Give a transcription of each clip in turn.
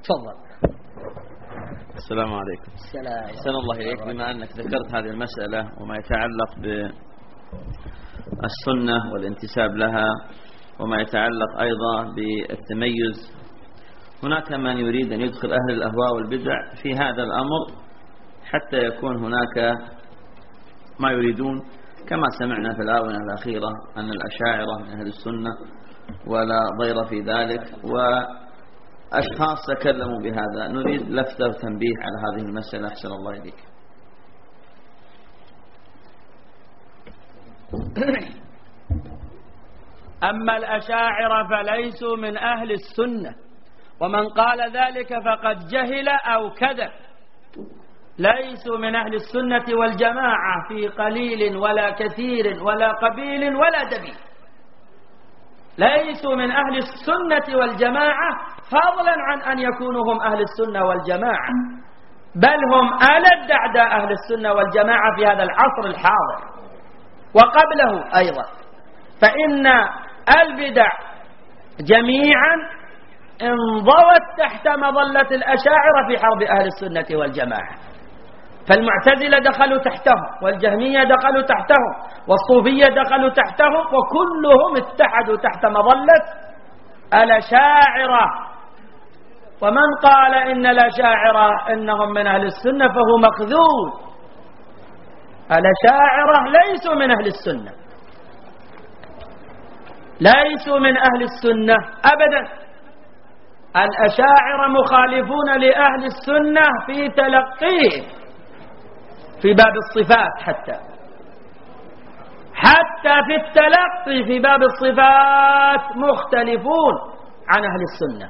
تفضل. السلام عليكم. أحسن الله إليك. بما أنك ذكرت هذه المسألة وما يتعلق بالسنة والانتساب لها وما يتعلق أيضا بالتميز، هناك من يريد أن يدخل أهل الأهواء والبدع في هذا الأمر حتى يكون هناك ما يريدون، كما سمعنا في الآونة الأخيرة أن الأشاعرة من أهل السنة ولا ضير في ذلك، وأشخاص تكلموا بهذا. نريد لفتة وتنبيه على هذه المسألة. أحسن الله إليك. أما الأشاعرة فليسوا من أهل السنة، ومن قال ذلك فقد جهل أو كذب. ليسوا من أهل السنة والجماعة في قليل ولا كثير ولا قبيل ولا دبيل. ليسوا من أهل السنة والجماعة فضلا عن أن يكونوا هم أهل السنة والجماعة، بل هم ألد أعداء أهل السنة والجماعة في هذا العصر الحاضر وقبله أيضا. فإن البدع جميعا انضوت تحت مظلة الأشاعرة في حرب أهل السنة والجماعة. فالمعتزلة دخلوا تحتهم، والجهمية دخلوا تحتهم، والصوفية دخلوا تحتهم، وكلهم اتحدوا تحت مظلة الأشاعرة. ومن قال إن الأشاعرة إنهم من أهل السنة فهو مخذول. الأشاعرة ليسوا من أهل السنة، ليسوا من أهل السنة أبدا. الأشاعرة مخالفون لأهل السنة في تلقيه في باب الصفات، حتى في التلقي في باب الصفات مختلفون عن أهل السنة.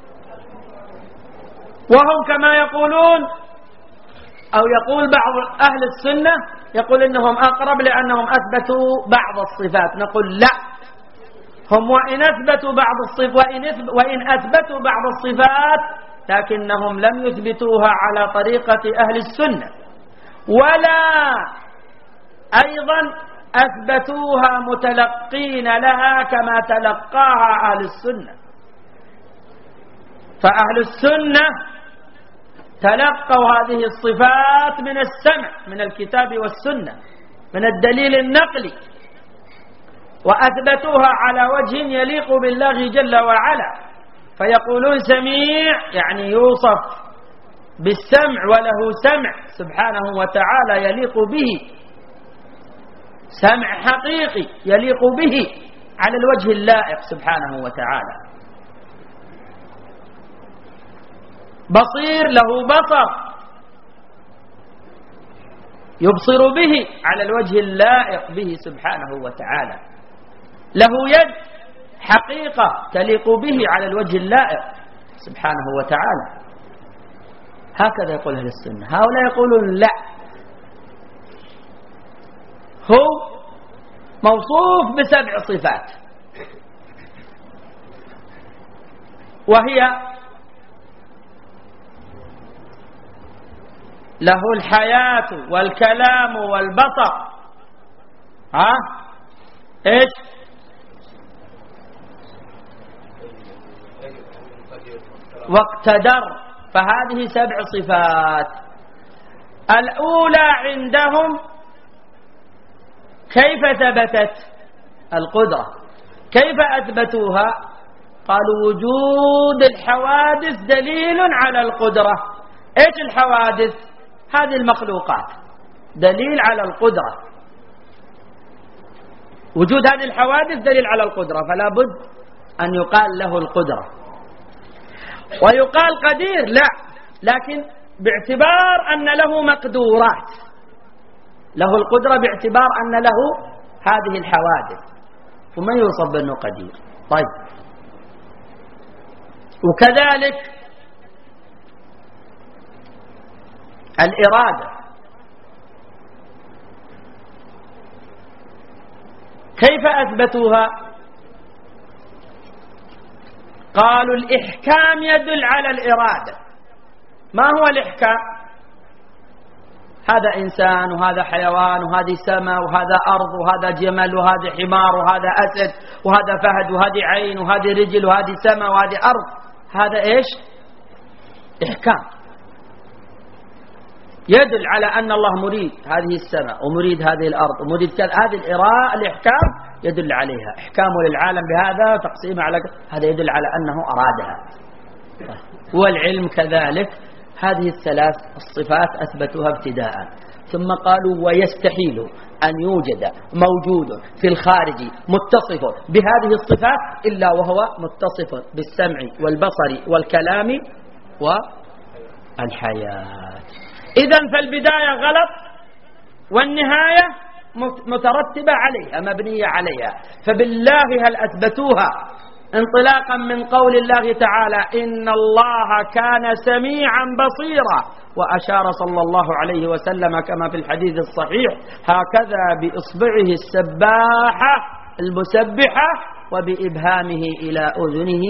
وهم كما يقولون، أو يقول بعض أهل السنة يقول إنهم أقرب لأنهم أثبتوا بعض الصفات. نقول لا، هم وإن أثبتوا بعض الصفات وإن أثبتوا بعض الصفات لكنهم لم يثبتوها على طريقة أهل السنة، ولا أيضا أثبتوها متلقين لها كما تلقاها أهل السنة. فأهل السنة تلقوا هذه الصفات من السمع، من الكتاب والسنة، من الدليل النقلي، وأثبتوها على وجه يليق بالله جل وعلا. فيقولون سميع يعني يوصف بالسمع وله سمع سبحانه وتعالى يليق به، سمع حقيقي يليق به على الوجه اللائق سبحانه وتعالى. بصير له بصر يبصر به على الوجه اللائق به سبحانه وتعالى. له يد حقيقة تليق به على الوجه اللائق سبحانه وتعالى. هكذا يقول أهل السنة. هؤلاء يقولون لا، هو موصوف ب7 صفات، وهي له الحياة والكلام والبصر. ايش؟ واقتدر. فهذه 7 صفات. الأولى عندهم كيف ثبتت؟ القدرة. كيف أثبتوها؟ قالوا وجود الحوادث دليل على القدرة. ايش الحوادث؟ هذه المخلوقات دليل على القدرة. وجود هذه الحوادث دليل على القدرة، فلا بد أن يقال له القدرة. ويقال قدير لا، لكن باعتبار أن له مقدورات، له القدرة باعتبار أن له هذه الحوادث، وما يوصف بأنه قدير. طيب، وكذلك الإرادة. كيف أثبتوها؟ قالوا الإحكام يدل على الإرادة. ما هو الإحكام؟ هذا إنسان وهذا حيوان وهذه سماء وهذا أرض وهذا جمل وهذا حمار وهذا أسد وهذا فهد وهذه عين وهذه رجل وهذه سماء وهذه أرض. هذا إيش؟ إحكام يدل على أن الله مريد هذه السماء ومريد هذه الأرض ومريد كذا. هذه الإحكام يدل عليها، إحكام للعالم بهذا تقسيم على هذا يدل على أنه أرادها. والعلم كذلك، هذه الثلاث الصفات أثبتوها ابتداء، ثم قالوا ويستحيل أن يوجد موجود في الخارج متصف بهذه الصفات إلا وهو متصف بالسمع والبصر والكلام والحياة. إذن فالبداية غلط والنهاية مترتبة عليها مبنية عليها. فبالله هل أثبتوها انطلاقا من قول الله تعالى إن الله كان سميعا بصيرا، وأشار صلى الله عليه وسلم كما في الحديث الصحيح هكذا بإصبعه السباحة المسبحة وبإبهامه إلى أذنه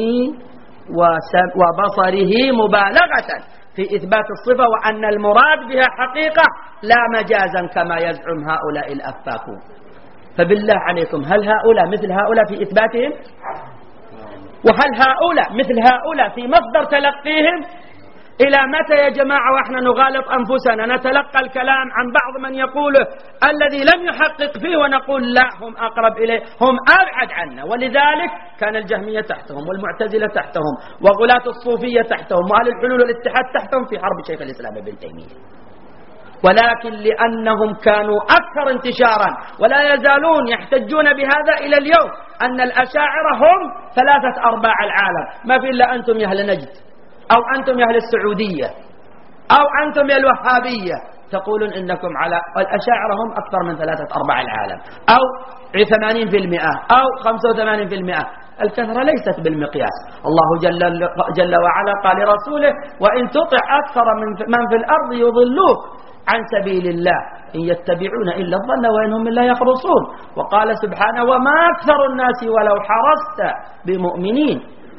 وبصره مبالغة في إثبات الصفة، وأن المراد بها حقيقة لا مجازا كما يزعم هؤلاء الأفاكون. فبالله عليكم هل هؤلاء مثل هؤلاء في إثباتهم؟ وهل هؤلاء مثل هؤلاء في مصدر تلقيهم؟ إلى متى يا جماعة وإحنا نغالط أنفسنا نتلقى الكلام عن بعض من يقوله الذي لم يحقق فيه ونقول لا هم أقرب إليه، هم أبعد عنا. ولذلك كان الجهمية تحتهم والمعتزلة تحتهم وغلاة الصوفية تحتهم وأهل الحلول والاتحاد تحتهم في حرب شيخ الإسلام ابن تيمية. ولكن لأنهم كانوا أكثر انتشارا ولا يزالون يحتجون بهذا إلى اليوم أن الأشاعرة هم 3/4 العالم، ما في إلا أنتم يا أهل نجد أو أنتم يا أهل السعودية أو أنتم يا الوهابية تقولون إنكم على الأشاعرة هم أكثر من 3/4 العالم أو 80% أو 85%. الكثرة ليست بالمقياس. الله جل وعلا قال لرسوله وإن تطع أكثر من في الأرض يضلوك عن سبيل الله إن يتبعون إلا الظن وإنهم إلا يخرصون. وقال سبحانه وما أكثر الناس ولو حرصت بمؤمنين.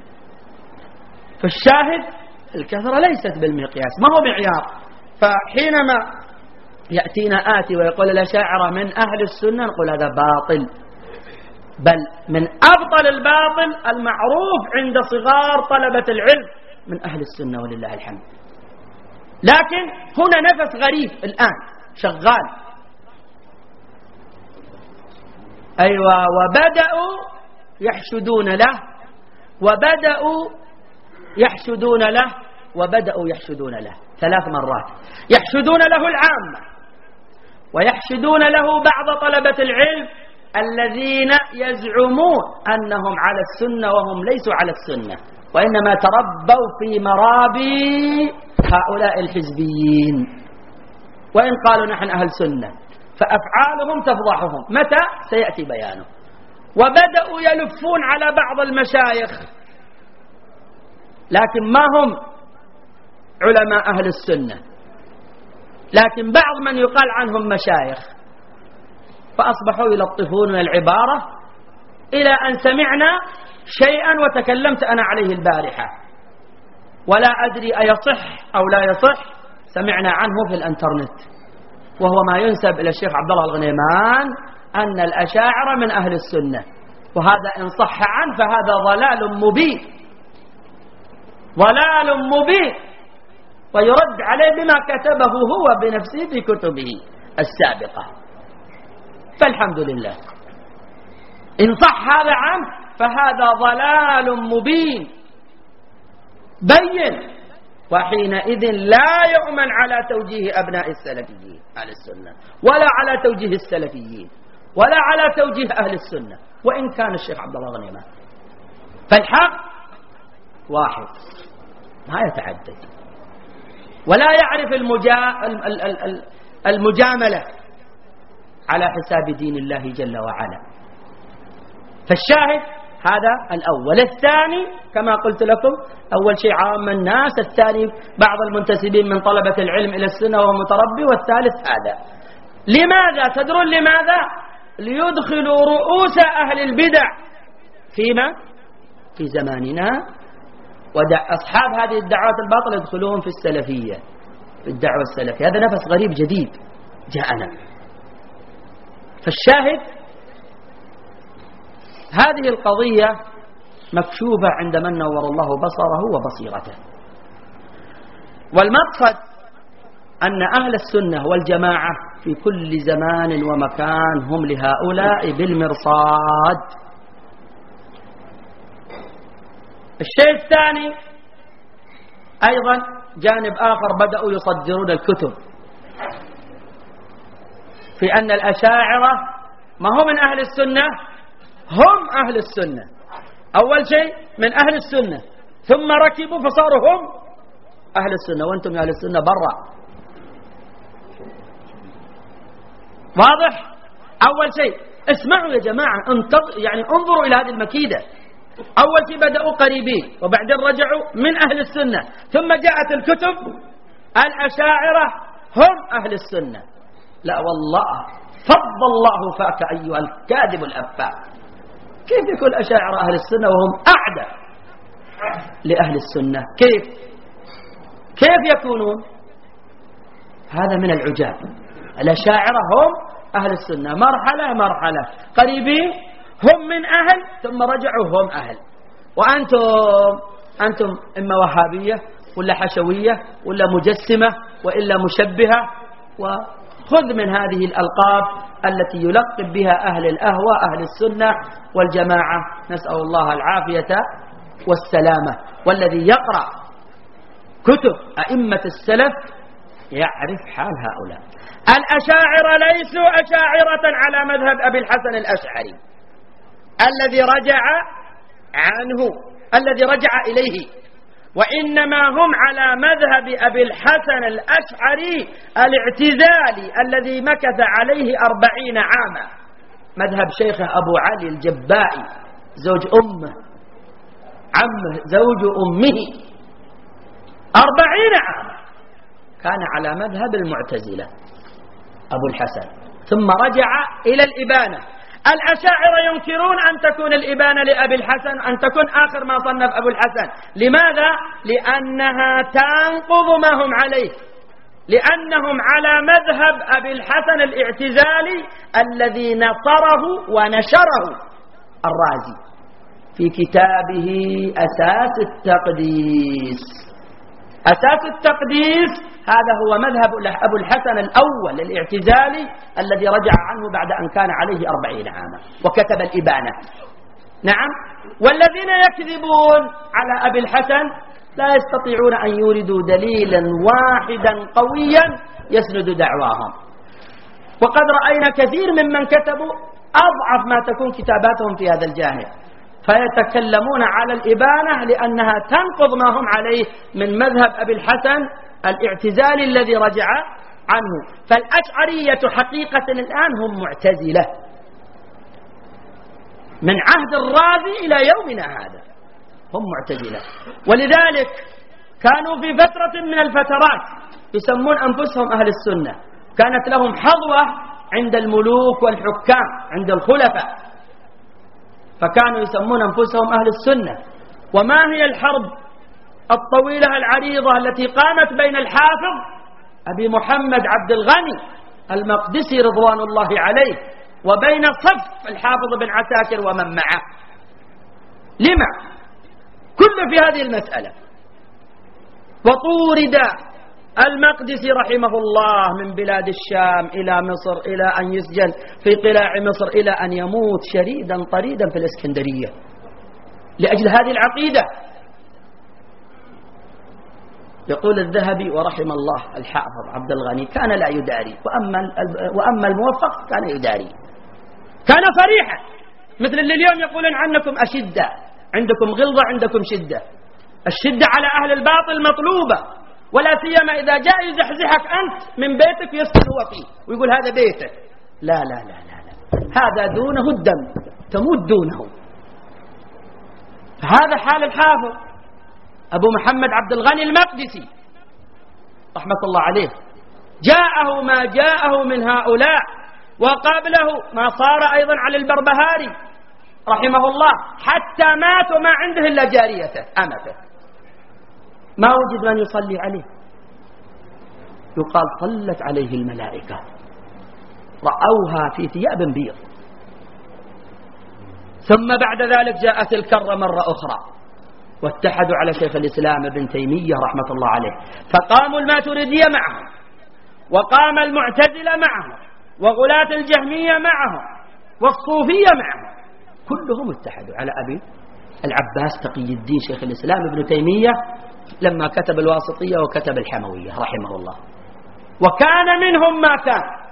فالشاهد الكثرة ليست بالمقياس، ما هو معيار. فحينما يأتينا آتي ويقول الأشاعرة من أهل السنة نقول هذا باطل، بل من أبطل الباطل المعروف عند صغار طلبة العلم من أهل السنة ولله الحمد. لكن هنا نفس غريب الآن شغال، أيوة، وبدأوا يحشدون له وبدأوا يحشدون له 3 مرات. يحشدون له العامة ويحشدون له بعض طلبة العلم الذين يزعمون أنهم على السنة وهم ليسوا على السنة، وإنما تربوا في مرابي هؤلاء الحزبيين. وإن قالوا نحن أهل سنة فأفعالهم تفضحهم، متى سيأتي بيانه. وبدأوا يلفون على بعض المشايخ لكن ما هم علماء أهل السنة، لكن بعض من يقال عنهم مشايخ، فأصبحوا يلطفون العبارة إلى أن سمعنا شيئا وتكلمت أنا عليه البارحة ولا أدري أيصح أو لا يصح، سمعنا عنه في الانترنت، وهو ما ينسب إلى الشيخ عبد الله الغنيمان أن الأشاعرة من أهل السنة، وهذا إن صح عنه فهذا ضلال مبين ويرد عليه بما كتبه هو بنفسه في كتبه السابقة. فالحمد لله إن صح هذا عنه فهذا ضلال مبين بين، وحينئذ لا يؤمن على توجيه أبناء السلفيين أهل السنة ولا على توجيه السلفيين ولا على توجيه أهل السنة وإن كان الشيخ عبد الله غنيمان. فالحق واحد ما يتعدد ولا يعرف المجاملة على حساب دين الله جل وعلا. فالشاهد هذا الأول. الثاني كما قلت لكم أول شيء عام الناس، الثاني بعض المنتسبين من طلبة العلم إلى السنة وهو متربي، والثالث هذا. لماذا تدرون لماذا؟ ليدخلوا رؤوس أهل البدع في زماننا، أصحاب هذه الدعوات الباطلة يدخلون في السلفية، في الدعوة السلفية. هذا نفس غريب جديد جاءنا. فالشاهد هذه القضية مكشوفة عند من نور الله بصره وبصيرته. والمقصد أن أهل السنة والجماعة في كل زمان ومكان هم لهؤلاء بالمرصاد. الشيء الثاني أيضا جانب آخر، بدأوا يصدرون الكتب في أن الأشاعرة ما هم من أهل السنة، هم أهل السنة. أول شيء من أهل السنة، ثم ركبوا فصاروا هم أهل السنة، وأنتم يا أهل السنة برا. واضح؟ أول شيء اسمعوا يا جماعة، يعني انظروا إلى هذه المكيدة. أول شيء بدأوا قريبين، وبعدين رجعوا من أهل السنة، ثم جاءت الكتب الأشاعرة هم أهل السنة. لا والله، فض الله فاك أيها الكاذب الأفاك. كيف يكون الأشاعرة أهل السنة وهم أعدى لأهل السنة؟ كيف يكونون؟ هذا من العجاب. الأشاعرة هم أهل السنة مرحلة قريبين، هم من أهل ثم رجعوا هم أهل. وأنتم إما وهابية ولا حشوية ولا مجسمة وإلا مشبهة، وخذ من هذه الألقاب التي يلقب بها أهل الأهواء أهل السنة والجماعة، نسأل الله العافية والسلامة. والذي يقرأ كتب أئمة السلف يعرف حال هؤلاء. الأشاعرة ليسوا أشاعرة على مذهب أبي الحسن الأشعري الذي رجع إليه، وإنما هم على مذهب أبي الحسن الأشعري الاعتزالي الذي مكث عليه 40 عاما، مذهب شيخه أبو علي الجبائي زوج أمه عمه زوج أمه 40 عاما كان على مذهب المعتزلة أبو الحسن، ثم رجع إلى الإبانة. الأشاعرة ينكرون أن تكون الإبانة لأبي الحسن، أن تكون آخر ما صنف أبو الحسن. لماذا؟ لأنها تنقض ما هم عليه، لأنهم على مذهب أبي الحسن الاعتزالي الذي نصره ونشره الرازي في كتابه أساس التقديس. أساس التقديس هذا هو مذهب أبو الحسن الأول الاعتزالي الذي رجع عنه بعد أن كان عليه 40 عاما وكتب الإبانة. نعم، والذين يكذبون على أبي الحسن لا يستطيعون أن يوردوا دليلا واحدا قويا يسند دعواهم. وقد رأينا كثير ممن كتبوا أضعف ما تكون كتاباتهم في هذا الجانب، فيتكلمون على الإبانة لأنها تنقض ما هم عليه من مذهب أبي الحسن الاعتزالي الذي رجع عنه. فالأشعرية حقيقة الآن هم معتزلة من عهد الرازي إلى يومنا هذا، هم معتزلة. ولذلك كانوا في فترة من الفترات يسمون أنفسهم أهل السنة، كانت لهم حظوة عند الملوك والحكام عند الخلفاء، فكانوا يسمون أنفسهم أهل السنة. وما هي الحرب الطويلة العريضة التي قامت بين الحافظ أبي محمد عبد الغني المقدسي رضوان الله عليه وبين صف الحافظ بن عساكر ومن معه؟ لما؟ كل في هذه المسألة. وطورد المقدسي رحمه الله من بلاد الشام إلى مصر، إلى أن يسجن في قلاع مصر، إلى أن يموت شريدا طريدا في الإسكندرية لأجل هذه العقيدة. يقول الذهبي ورحم الله الحافظ عبد الغني كان لا يداري، وأما الموفق كان يداري، كان صريحا، مثل اللي اليوم يقولون عنكم أشدة، عندكم غلظة، عندكم شدة. الشدة على أهل الباطل مطلوبة، ولا سيما إذا جاء يزحزحك أنت من بيتك يسكن هو فيه ويقول هذا بيتك. لا لا لا لا لا، هذا دونه الدم، تموت دونه. هذا حال الحافظ أبو محمد عبد الغني المقدسي رحمة الله عليه. جاءه ما جاءه من هؤلاء، وقبله ما صار أيضا على البربهاري رحمه الله، حتى مات وما عنده إلا جاريته أمته، ما وجد من يصلي عليه. يقال صلت عليه الملائكة، رأوها في ثياب بيض. ثم بعد ذلك جاءت الكرة مرة أخرى، واتحدوا على شيخ الإسلام ابن تيمية رحمة الله عليه، فقاموا الماتريدية معهم، وقام المعتزلة معهم، وغلاة الجهمية معهم، والصوفية معهم، كلهم اتحدوا على أبي العباس تقي الدين شيخ الإسلام ابن تيمية لما كتب الواسطية وكتب الحموية رحمه الله. وكان منهم ما كان،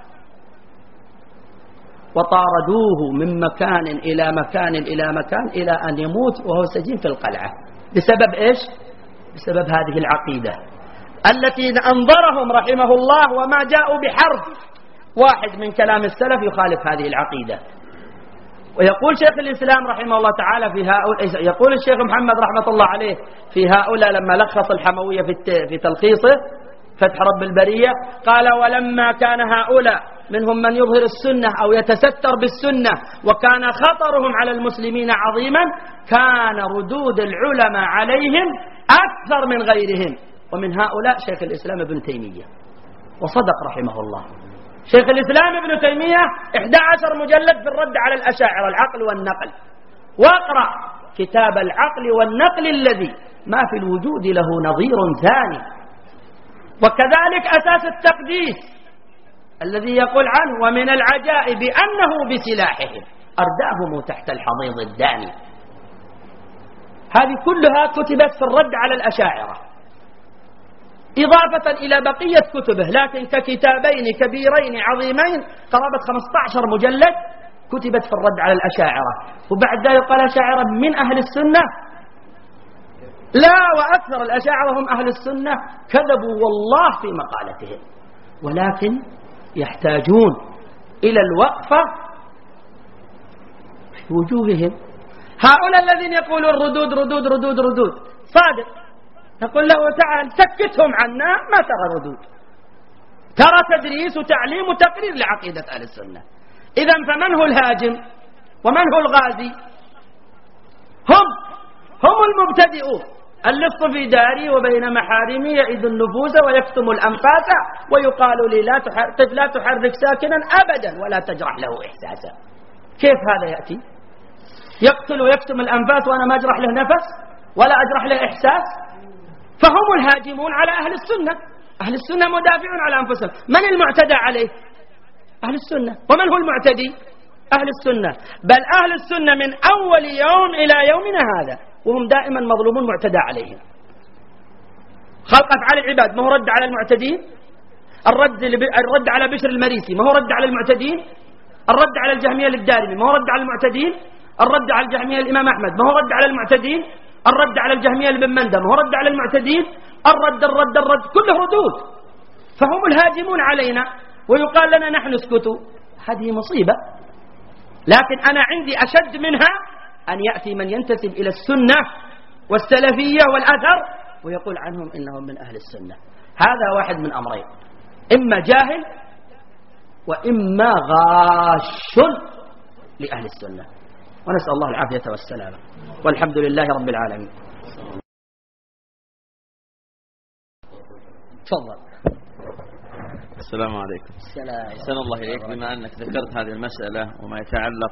وطاردوه من مكان إلى مكان إلى مكان إلى أن يموت وهو سجين في القلعة. بسبب إيش؟ بسبب هذه العقيدة التي أنظرهم رحمه الله، وما جاءوا بحرف واحد من كلام السلف يخالف هذه العقيدة. ويقول شيخ الإسلام رحمه الله تعالى في هؤلاء، يقول الشيخ محمد رحمة الله عليه في هؤلاء لما لخص الحموية في تلخيصه فتح رب البرية، قال: ولما كان هؤلاء منهم من يظهر السنة أو يتستر بالسنة وكان خطرهم على المسلمين عظيما، كان ردود العلماء عليهم أكثر من غيرهم، ومن هؤلاء شيخ الإسلام ابن تيمية. وصدق رحمه الله شيخ الإسلام ابن تيمية 11 مجلد في الرد على الأشاعرة العقل والنقل، واقرأ كتاب العقل والنقل الذي ما في الوجود له نظير ثاني. وكذلك أساس التقديس الذي يقول عنه: ومن العجائب أنه بسلاحهم أرداهم تحت الحضيض الداني. هذه كلها كتبت في الرد على الأشاعرة إضافة إلى بقية كتبه، لكن ككتابين كبيرين عظيمين قرابة 15 مجلد كتبت في الرد على الأشاعرة. وبعد ذلك قال الأشاعرة من أهل السنة؟ لا، وأكثر الأشاعرة هم أهل السنة، كذبوا والله في مقالتهم، ولكن يحتاجون إلى الوقفة في وجوههم. هؤلاء الذين يقولون ردود ردود ردود ردود، صادق، نقول له: تعال سكتهم عنا، ما ترى ردود، ترى تدريس وتعليم وتقرير لعقيدة أهل السنة. إذن فمن هو الهاجم ومن هو الغازي؟ هم المبتدئون. اللص في داري وبين محارمي يعيد النفوس ويكتم الأنفاس، ويقال لي لا تحرك ساكنا أبدا ولا تجرح له إحساسا. كيف هذا يأتي؟ يقتل ويكتم الأنفاس وأنا ما أجرح له نفس ولا أجرح له إحساس؟ فهم الهاجمون على أهل السنة. أهل السنة مدافعون على أنفسهم. من المعتدى عليه؟ أهل السنة. ومن هو المعتدي؟ أهل السنة. بل أهل السنة من أول يوم إلى يومنا هذا وهم دائما مظلومون معتدى عليهم. خلق أفعال العباد ما هو رد على المعتدين؟ الرد على بشر المريسي ما هو رد على المعتدين؟ الرد على الجهمية للدارمي ما هو رد على المعتدين؟ الرد على الجهمية الإمام أحمد ما هو رد على المعتدين؟ الرد على الجهمية لابن مندى ما هو رد على المعتدين؟ الرد كله ردود. فهم الهاجمون علينا ويقال لنا نحن اسكتوا. هذه مصيبة. لكن أنا عندي أشد منها أن يأتي من ينتسب إلى السنة والسلفية والأثر ويقول عنهم إنهم من أهل السنة. هذا واحد من أمرين: إما جاهل وإما غاش لأهل السنة. ونسأل الله العافية والسلامة، والحمد لله رب العالمين. تفضل. السلام عليكم. السلام الله إليك. بما أنك ذكرت هذه المسألة وما يتعلق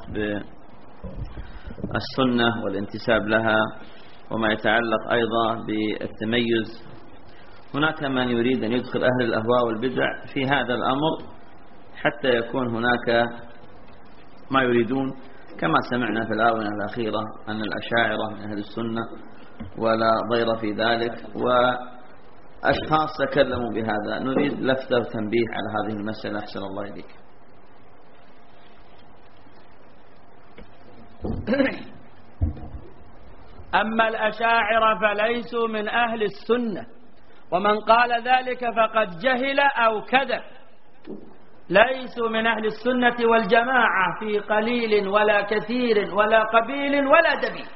بالسنة والانتساب لها وما يتعلق أيضا بالتميز، هناك من يريد أن يدخل أهل الأهواء والبدع في هذا الأمر حتى يكون هناك ما يريدون، كما سمعنا في الآونة الأخيرة أن الأشاعرة من أهل السنة ولا ضير في ذلك، وأشخاص تكلموا بهذا. نريد لفتة وتنبيه على هذه المسألة. أحسن الله إليك. أما الأشاعرة فليسوا من أهل السنة، ومن قال ذلك فقد جهل أو كذب. ليسوا من أهل السنة والجماعة في قليل ولا كثير ولا قبيل ولا دبيل.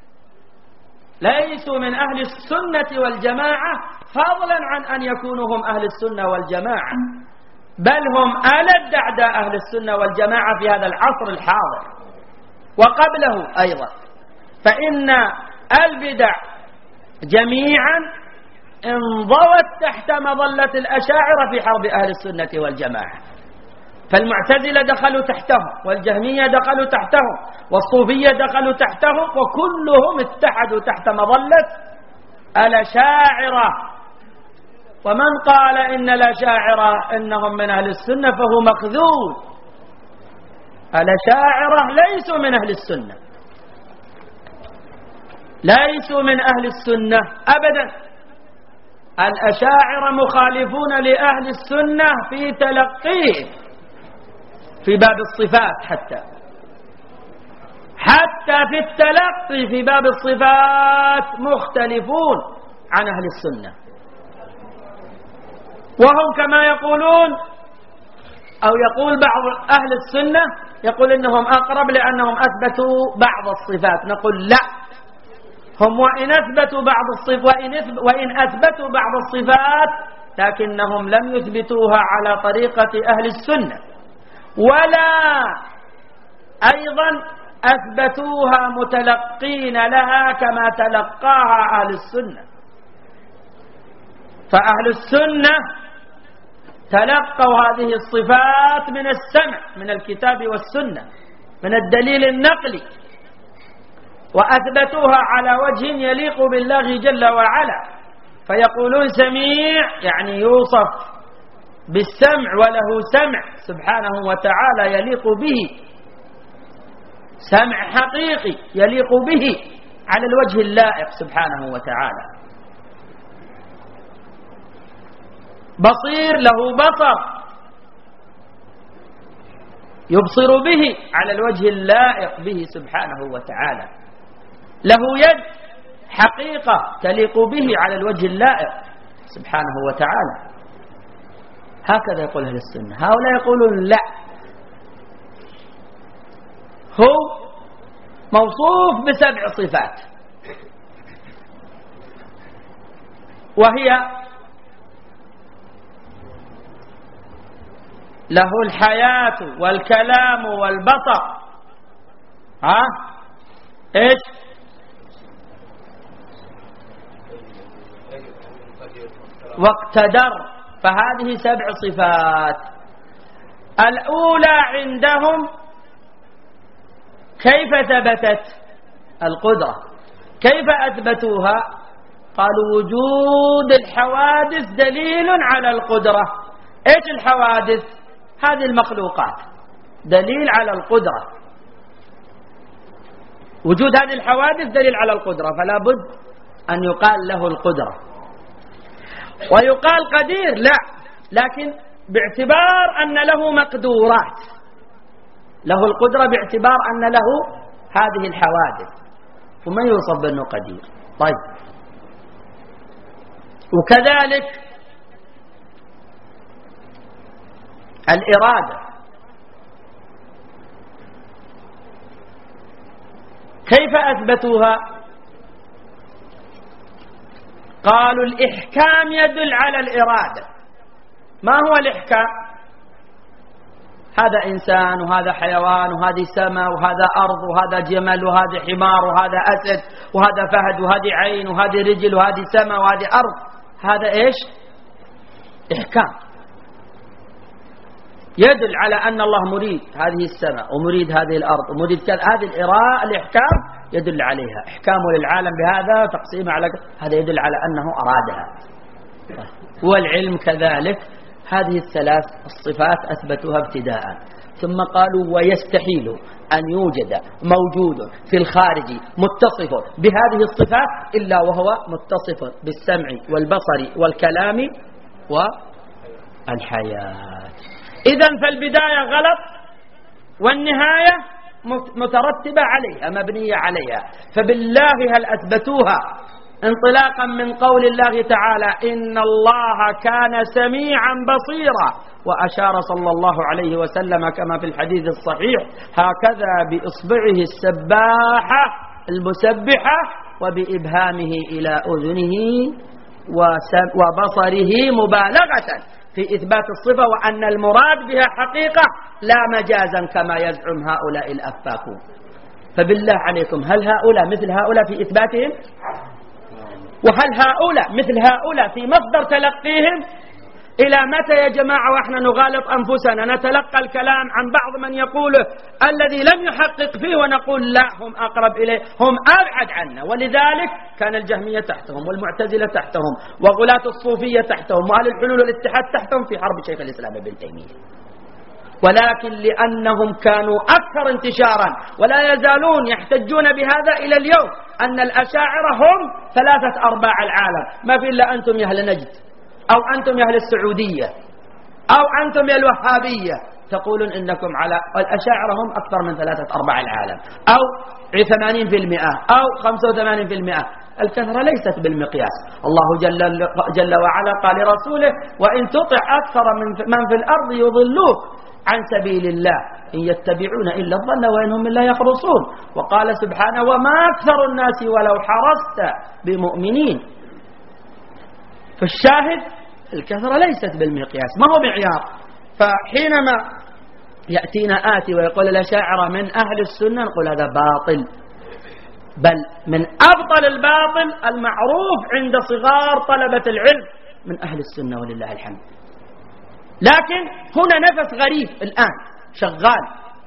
ليسوا من أهل السنة والجماعة فضلا عن أن يكونوا هم أهل السنة والجماعة، بل هم ألد أعداء أهل السنة والجماعة في هذا العصر الحاضر وقبله أيضا. فإن البدع جميعا انضوت تحت مظلة الأشاعرة في حرب أهل السنة والجماعة. فالمعتزلة دخلوا تحتهم، والجهمية دخلوا تحتهم، والصوفية دخلوا تحتهم، وكلهم اتحدوا تحت مظلة الأشاعرة. ومن قال إن الأشاعرة إنهم من أهل السنة فهو مخذول. الأشاعرة ليسوا من أهل السنة، ليسوا من أهل السنة أبدا. الأشاعرة مخالفون لأهل السنة في تلقيه في باب الصفات، حتى في التلقي في باب الصفات مختلفون عن أهل السنة. وهم كما يقولون، أو يقول بعض أهل السنة يقول إنهم أقرب لأنهم أثبتوا بعض الصفات. نقول لا، هم وإن أثبتوا بعض الصفات وإن أثبتوا بعض الصفات لكنهم لم يثبتوها على طريقة أهل السنة، ولا أيضا أثبتوها متلقين لها كما تلقاها أهل السنة. فأهل السنة تلقوا هذه الصفات من السمع، من الكتاب والسنة، من الدليل النقلي، وأثبتوها على وجه يليق بالله جل وعلا. فيقولون سميع يعني يوصف بالسمع وله سمع سبحانه وتعالى يليق به، سمع حقيقي يليق به على الوجه اللائق سبحانه وتعالى. بصير له بصر يبصر به على الوجه اللائق به سبحانه وتعالى. له يد حقيقة تليق به على الوجه اللائق سبحانه وتعالى. هكذا يقول أهل السنة. هؤلاء يقولون لا، هو موصوف ب7 صفات، وهي له الحياة والكلام والبصر. ايش؟ واقتدر. فهذه 7 صفات. الأولى عندهم كيف ثبتت؟ القدرة. كيف أثبتوها؟ قالوا وجود الحوادث دليل على القدرة. ايش الحوادث؟ هذه المخلوقات دليل على القدرة. وجود هذه الحوادث دليل على القدرة، فلا بد أن يقال له القدرة. ويقال قدير لا، لكن باعتبار أن له مقدورات، له القدرة باعتبار أن له هذه الحوادث، وما يوصف بأنه قدير. طيب، وكذلك الإرادة. كيف أثبتوها؟ قالوا الإحكام يدل على الإرادة. ما هو الإحكام؟ هذا إنسان وهذا حيوان وهذه سماء وهذا أرض وهذا جمل وهذا حمار وهذا أسد وهذا فهد وهذه عين وهذه رجل وهذه سماء وهذه أرض. هذا إيش؟ إحكام يدل على أن الله مريد هذه السماء ومريد هذه الأرض ومريد كذا. هذه الإحكام يدل عليها. إحكام للعالم بهذا تقسيم على هذا يدل على أنه أرادها. والعلم كذلك. هذه الثلاث الصفات أثبتوها ابتداء، ثم قالوا ويستحيل أن يوجد موجود في الخارج متصف بهذه الصفات إلا وهو متصف بالسمع والبصر والكلام والحياة. إذن فالبداية غلط والنهاية مترتبة عليها مبنية عليها. فبالله هل أثبتوها انطلاقا من قول الله تعالى إن الله كان سميعا بصيرا، وأشار صلى الله عليه وسلم كما في الحديث الصحيح هكذا بإصبعه السباحة المسبحة وبإبهامه إلى أذنه وبصره مبالغة في إثبات الصفة، وأن المراد بها حقيقة لا مجازا كما يزعم هؤلاء الأفاكون. فبالله عليكم هل هؤلاء مثل هؤلاء في إثباتهم؟ وهل هؤلاء مثل هؤلاء في مصدر تلقيهم؟ إلى متى يا جماعة وإحنا نغالط أنفسنا، نتلقى الكلام عن بعض من يقوله الذي لم يحقق فيه ونقول لا هم أقرب إليه، هم أبعد عنا. ولذلك كان الجهمية تحتهم والمعتزلة تحتهم وغلاة الصوفية تحتهم وأهل الحلول والاتحاد تحتهم في حرب شيخ الإسلام ابن تيمية. ولكن لأنهم كانوا أكثر انتشارا ولا يزالون يحتجون بهذا إلى اليوم، أن الأشاعرة هم 3/4 العالم، ما في إلا أنتم يا أهل نجد أو أنتم يا أهل السعودية أو أنتم يا الوهابية تقولون إنكم على، والأشاعرة هم أكثر من 3/4 العالم أو 80% أو 85%. الكثرة ليست بالمقياس. الله جل وعلا قال لرسوله وإن تطع أكثر من في الأرض يضلوك عن سبيل الله إن يتبعون إلا الظن وإنهم لا يخرصون. وقال سبحانه وما أكثر الناس ولو حرصت بمؤمنين. فالشاهد الكثرة ليست بالمقياس، ما هو معيار. فحينما يأتينا آتي ويقول الأشاعرة من أهل السنة نقول هذا باطل، بل من أبطل الباطل المعروف عند صغار طلبة العلم من أهل السنة ولله الحمد. لكن هنا نفس غريب الآن شغال،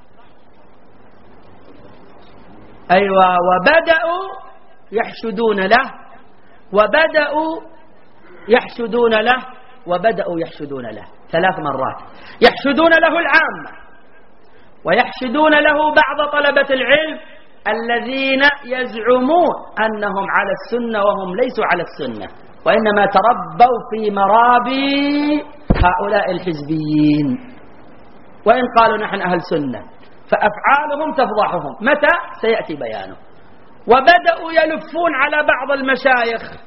أيوة، وبدأوا يحشدون له وبدأوا يحشدون له وبدأوا يحشدون له 3 مرات. يحشدون له العامة ويحشدون له بعض طلبة العلم الذين يزعمون أنهم على السنة وهم ليسوا على السنة، وإنما تربوا في مرابي هؤلاء الحزبيين. وإن قالوا نحن أهل سنة فأفعالهم تفضحهم، متى سيأتي بيانه. وبدأوا يلفون على بعض المشايخ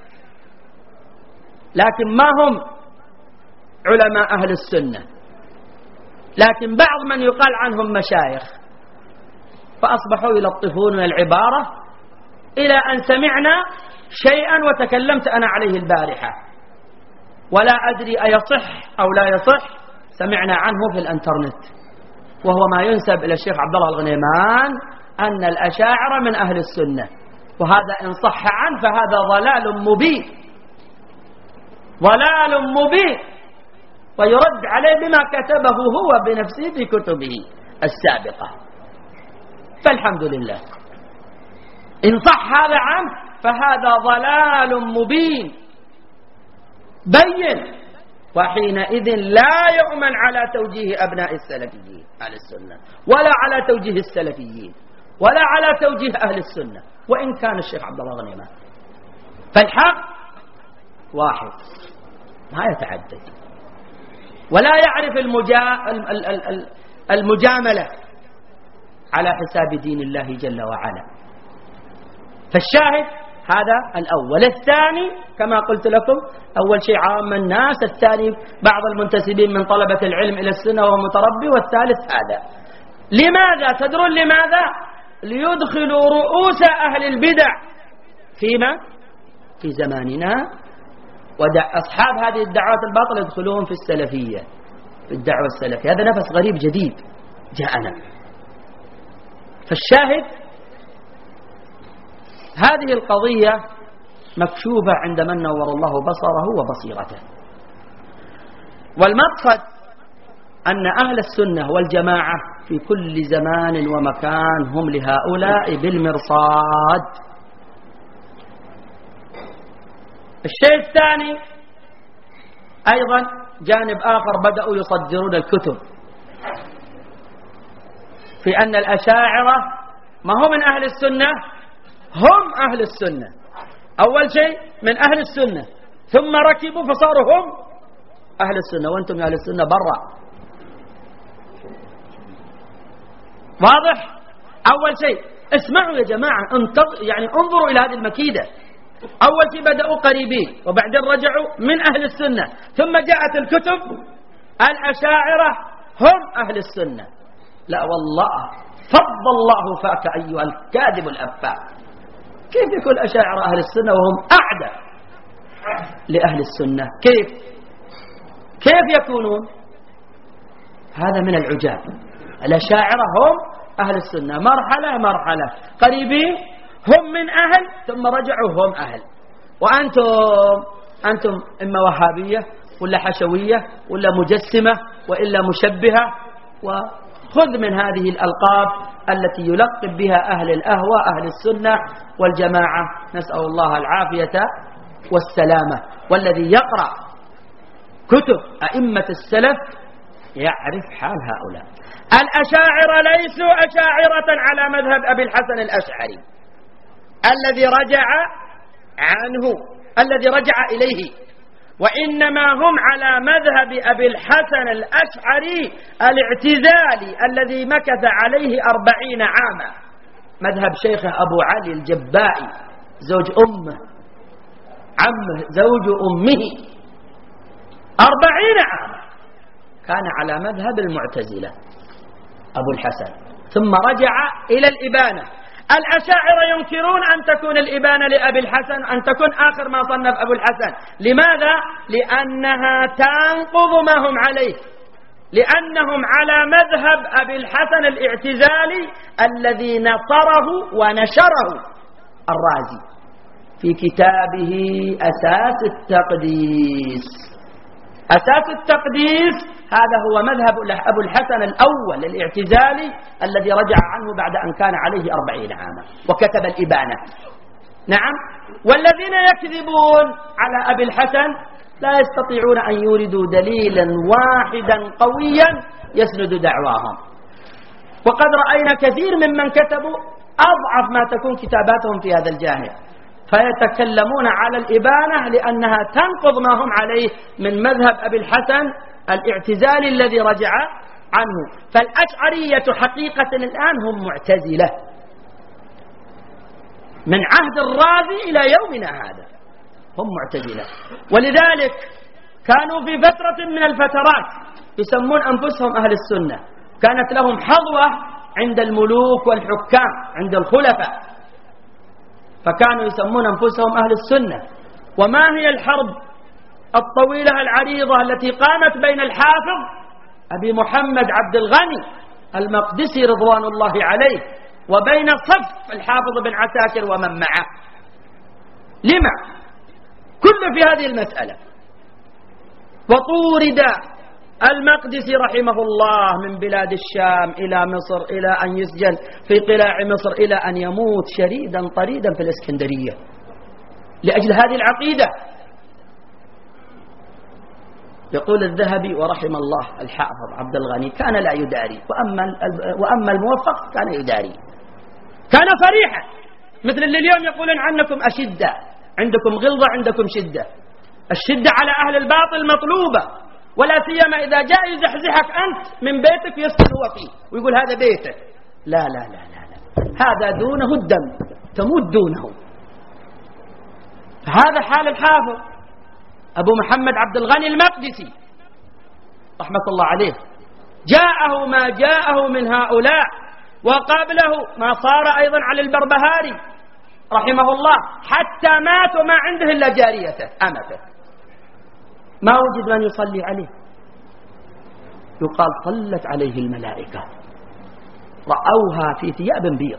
لكن ما هم علماء أهل السنة، لكن بعض من يقال عنهم مشايخ، فأصبحوا يلطفون من العبارة إلى أن سمعنا شيئا وتكلمت أنا عليه البارحة ولا أدري أيصح أو لا يصح، سمعنا عنه في الانترنت، وهو ما ينسب إلى الشيخ عبد الله الغنيمان أن الأشاعرة من أهل السنة، وهذا إن صح عنه فهذا ضلال مبين، ضلال مبين، ويرد عليه بما كتبه هو بنفسه في كتبه السابقة. فالحمد لله إن صح هذا عنه فهذا ضلال مبين بين، وحينئذ لا يؤمن على توجيه أبناء السلفيين أهل السنة ولا على توجيه السلفيين ولا على توجيه أهل السنة وإن كان الشيخ عبد الله غنيمان. فالحق واحد ما يتعدد ولا يعرف المجاملة على حساب دين الله جل وعلا. فالشاهد هذا الأول. الثاني كما قلت لكم أول شيء عام الناس، الثاني بعض المنتسبين من طلبة العلم إلى السنة وهو متربي، والثالث هذا. لماذا تدرون لماذا؟ ليدخلوا رؤوس أهل البدع فيما في زماننا، أصحاب هذه الدعوات الباطلة يدخلون في السلفية في الدعوة السلفية. هذا نفس غريب جديد جاءنا. فالشاهد هذه القضية مكشوفة عند من نور الله بصره وبصيرته. والمقصد أن أهل السنة والجماعة في كل زمان ومكان هم لهؤلاء بالمرصاد. الشيء الثاني أيضا جانب آخر، بدأوا يصدرون الكتب في أن الأشاعرة ما هم من أهل السنة، هم أهل السنة. أول شيء من أهل السنة ثم ركبوا فصاروا هم أهل السنة، وأنتم يا أهل السنة برا. واضح؟ أول شيء اسمعوا يا جماعة، يعني انظروا إلى هذه المكيدة. أول شيء بدأوا قريبين وبعدين رجعوا من أهل السنة، ثم جاءت الكتب الأشاعرة هم أهل السنة. لا والله فضل الله فاك أيها الكاذب الأفاك. كيف يكون أشاعرة أهل السنة وهم أعدى لأهل السنة؟ كيف يكونون؟ هذا من العجاب. الأشاعرة هم أهل السنة مرحلة قريبين هم من أهل ثم رجعوا هم أهل، وأنتم إما وهابية ولا حشوية ولا مجسمة وإلا مشبهة، وخذ من هذه الألقاب التي يلقب بها أهل الأهواء أهل السنة والجماعة، نسأل الله العافية والسلامة. والذي يقرأ كتب أئمة السلف يعرف حال هؤلاء. الأشاعرة ليسوا أشاعرة على مذهب أبي الحسن الأشعري الذي رجع إليه، وإنما هم على مذهب أبي الحسن الأشعري الاعتزالي الذي مكث عليه 40 عاما، مذهب شيخه أبو علي الجبائي زوج أمه عمه زوج أمه 40 عاما كان على مذهب المعتزلة أبو الحسن، ثم رجع إلى الإبانة. الأشاعرة ينكرون أن تكون الإبانة لأبي الحسن، أن تكون آخر ما صنف أبو الحسن. لماذا؟ لأنها تنقض ما هم عليه، لأنهم على مذهب أبي الحسن الاعتزالي الذي نصره ونشره الرازي في كتابه أساس التقديس. أساس التقديس هذا هو مذهب أبو الحسن الأول الاعتزالي الذي رجع عنه بعد أن كان عليه 40 عاما وكتب الإبانة. نعم، والذين يكذبون على أبي الحسن لا يستطيعون أن يوردوا دليلا واحدا قويا يسند دعواهم، وقد رأينا كثير ممن كتبوا أضعف ما تكون كتاباتهم في هذا الجانب، فيتكلمون على الإبانة لأنها تنقض ما هم عليه من مذهب أبي الحسن الاعتزالي الذي رجع عنه. فالأشعرية حقيقة الآن هم معتزلة من عهد الرازي إلى يومنا هذا، هم معتزلة. ولذلك كانوا في فترة من الفترات يسمون أنفسهم أهل السنة، كانت لهم حظوة عند الملوك والحكام عند الخلفاء، فكانوا يسمون أنفسهم أهل السنة. وما هي الحرب الطويلة العريضة التي قامت بين الحافظ أبي محمد عبد الغني المقدسي رضوان الله عليه وبين صف الحافظ بن عساكر ومن معه؟ لما؟ كل في هذه المسألة. وطورد المقدسي رحمه الله من بلاد الشام إلى مصر إلى أن يسجن في قلاع مصر إلى أن يموت شريدا طريدا في الإسكندرية لأجل هذه العقيدة. يقول الذهبي ورحم الله الحافظ عبد الغني كان لا يداري، وأما الموفق كان يداري، كان صريحا، مثل اللي اليوم يقولون عنكم أشدة، عندكم غلظة عندكم شدة. الشدة على أهل الباطل مطلوبة، ولا سيما إذا جاء يزحزحك أنت من بيتك يسكن هو فيه ويقول هذا بيتك. لا لا لا لا لا، هذا دونه الدم، تموت دونه. هذا حال الحافظ أبو محمد عبد الغني المقدسي رحمة الله عليه. جاءه ما جاءه من هؤلاء، وقبله ما صار أيضا على البربهاري رحمه الله، حتى مات وما عنده إلا جاريته أمته، ما وجد من يصلي عليه. يقال صلت عليه الملائكة، رأوها في ثياب بيض.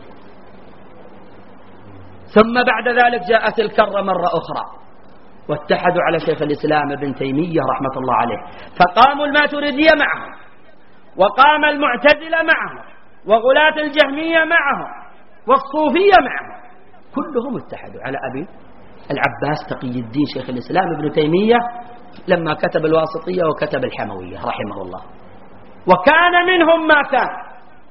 ثم بعد ذلك جاءت الكرة مرة أخرى واتحدوا على شيخ الإسلام ابن تيمية رحمة الله عليه، فقاموا الماتريدية معهم، وقام المعتزلة معهم، وغلاة الجهمية معهم، والصوفية معهم، كلهم اتحدوا على أبي العباس تقي الدين شيخ الإسلام ابن تيمية لما كتب الواسطية وكتب الحموية رحمه الله. وكان منهم ما كان،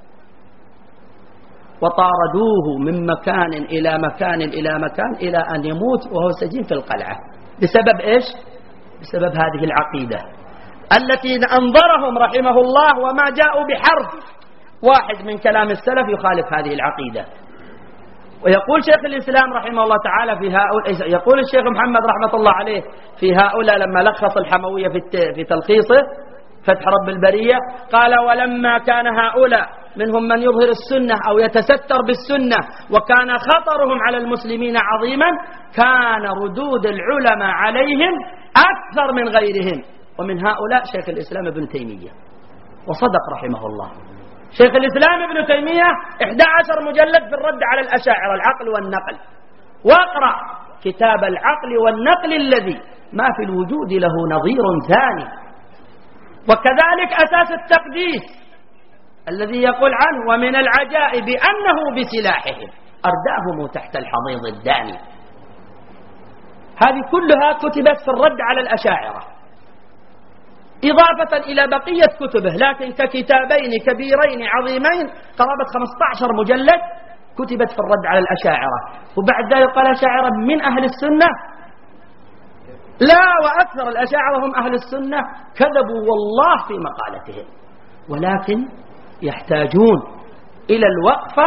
وطاردوه من مكان إلى مكان إلى مكان إلى أن يموت وهو سجين في القلعة. بسبب إيش؟ بسبب هذه العقيدة التي أنظرهم رحمه الله، وما جاءوا بحرف واحد من كلام السلف يخالف هذه العقيدة. ويقول شيخ الإسلام رحمه الله تعالى في هؤلاء، يقول الشيخ محمد رحمة الله عليه في هؤلاء لما لخص الحموية في تلخيصه فتح رب البرية، قال: ولما كان هؤلاء منهم من يظهر السنة أو يتستر بالسنة وكان خطرهم على المسلمين عظيما، كان ردود العلماء عليهم أكثر من غيرهم، ومن هؤلاء شيخ الإسلام ابن تيمية. وصدق رحمه الله شيخ الإسلام ابن تيمية 11 مجلد في الرد على الأشاعرة العقل والنقل، واقرأ كتاب العقل والنقل الذي ما في الوجود له نظير ثاني. وكذلك أساس التقديس الذي يقول عنه ومن العجائب أنه بسلاحهم أرداهم تحت الحضيض الداني. هذه كلها كتبت في الرد على الأشاعرة إضافة إلى بقية كتبه، لكن ككتابين كبيرين عظيمين قرابة 15 مجلد كتبت في الرد على الأشاعرة. وبعد ذلك قال الأشاعرة من أهل السنة؟ لا، وأكثر الأشاعرة هم أهل السنة، كذبوا والله في مقالتهم، ولكن يحتاجون إلى الوقفة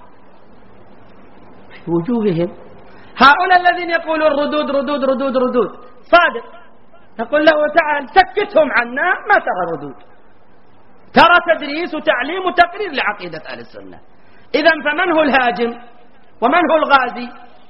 في وجوههم. هؤلاء الذين يقولون ردود ردود ردود ردود صادق، نقول له تعال سكتهم عنا، ما ترى ردود، ترى تدريس وتعليم وتقرير لعقيدة أهل السنة. إذن فمن هو الهاجم ومن هو الغازي؟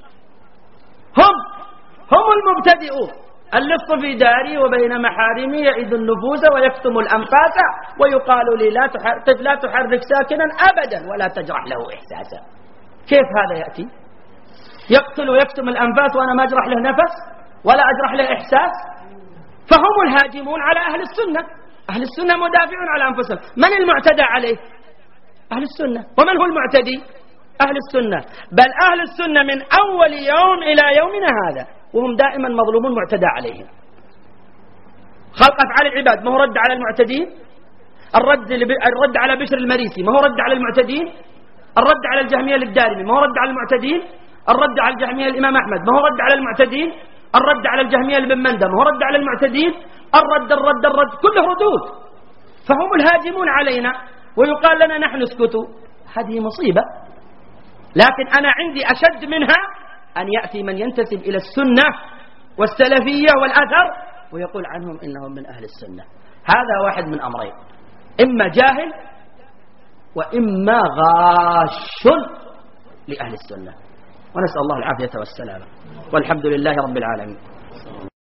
هم المبتدئون. اللص في داري وبين محارمي يعيد النفوس ويكتم الأنفاس ويقال لي لا تحرك ساكنا أبدا ولا تجرح له إحساسا. كيف هذا يأتي؟ يقتل ويكتم الأنفاس وأنا ما أجرح له نفس ولا أجرح له إحساس؟ فهم الهاجمون على أهل السنة. أهل السنة مدافعون على أنفسهم. من المعتدى عليه؟ أهل السنة. ومن هو المعتدي؟ أهل السنة. بل أهل السنة من أول يوم إلى يومنا هذا وهم دائما مظلومون معتدى عليهم. خلق أفعال العباد ما هو رد على المعتدين؟ الرد على بشر المريسي ما هو رد على المعتدين؟ الرد على الجهمية للدارمي ما هو رد على المعتدين؟ الرد على الجهمية الإمام أحمد ما هو رد على المعتدين؟ الرد على الجهمية لابن مندى ما هو رد على المعتدين؟ الرد كله ردود. فهم الهاجمون علينا ويقال لنا نحن اسكتوا. هذه مصيبة. لكن أنا عندي أشد منها أن يأتي من ينتسب إلى السنة والسلفية والأثر ويقول عنهم إنهم من أهل السنة. هذا واحد من أمرين، إما جاهل وإما غاش لأهل السنة. ونسأل الله العافية والسلامة، والحمد لله رب العالمين.